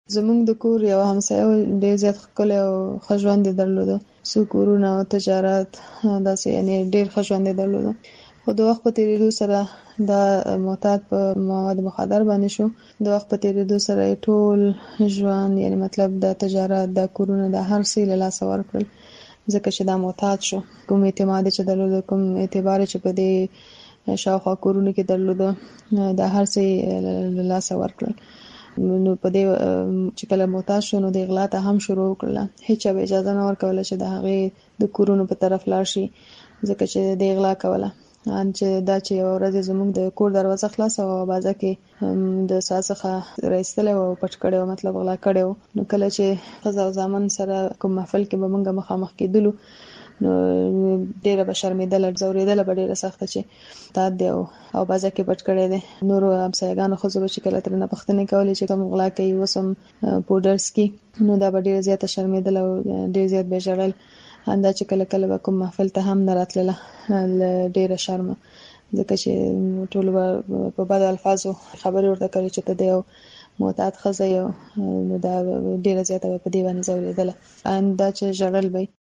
زمونږ د کور یو همسایه ډېر زیات ښکلی او ښه ژوند یې درلوده. څو کورونه او تجارت، داسې یعنې ډېر ښه ژوند یې درلوده. خو د وخت په تېرېدو سره دا معتاد په مواد مخدر باندې شو. د وخت په تېرېدو سره یې ټول ژوند، یعنې مطلب دا تجارت، دا کورونه، دا هر څه یې له لاسه ورکړل، ځکه چې دا معتاد شو. کوم اعتماد چې درلوده، کوم اعتبار چې په دې شاوخوا کورونو کې درلوده، دا هر څه یې له لاسه ورکړل. نو په دې چې کله معتاد شو، نو د غلا ته هم شروع وکړله. هیچا به اجازه نه ورکوله چې د هغې د کورونو په طرف لاړ شي، ځکه چې د غلا کوله. چې یوه ورځ زموږ د کور دروازه خلاصه وه او بازه کې د سا څخه راایستلی و او پټ کړی و، مطلب غلا کړی و. نو کله چې ښځه او زامن سره کوم محفل کې به موږ مخامخ کېدلو، نو ډېره به شرمېدله، ځورېدله به ډېره سخته چې معتاد دی او بازه کې پټ کړی دی. نورو همسایه‌ګانو ښځو به چې کله ترېنه پوښتنې کولې چې کوم غلا کوي، اوس هم پوډر څکي، نو دا به ډېره زیاته شرمېدله او ډېر زیات به یې ژړل. همدا چې کله کله به کوم محفل ته هم نه راتلله له ډېره شرمه، ځکه چې ټولو به په بدو الفاظو خبرې ورته کولې چې ته د یو معتاد ښځه یې، نو دا ډېره زیاته به په دې باندې ځورېدله. همدا چې ژړل به یې.